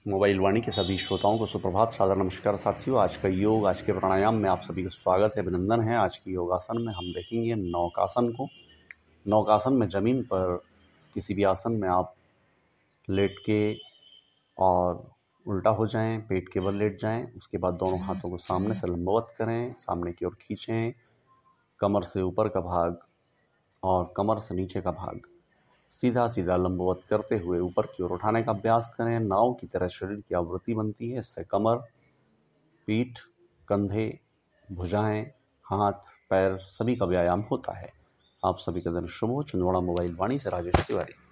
Mobile वाणी के सभी श्रोताओं को सुप्रभात, सादर नमस्कार साथियों। आज का योग, आज के प्राणायाम में आप सभी का स्वागत है, अभिनंदन है। आज की योगासन में हम देखेंगे नौकासन को। नौकासन में ज़मीन पर किसी भी आसन में आप लेट के और उल्टा हो जाएं, पेट के बल लेट जाएं। उसके बाद दोनों हाथों को सामने से लंबवत करें, सामने की ओर खींचें। कमर से ऊपर का भाग और कमर से नीचे का भाग सीधा सीधा लंबवत करते हुए ऊपर की ओर उठाने का अभ्यास करें। नाव की तरह शरीर की आवृत्ति बनती है। इससे कमर, पीठ, कंधे, भुजाएं, हाथ, पैर सभी का व्यायाम होता है। आप सभी का दिन शुभ हो। छिंदवाड़ा मोबाइल वाणी से राजेश तिवारी।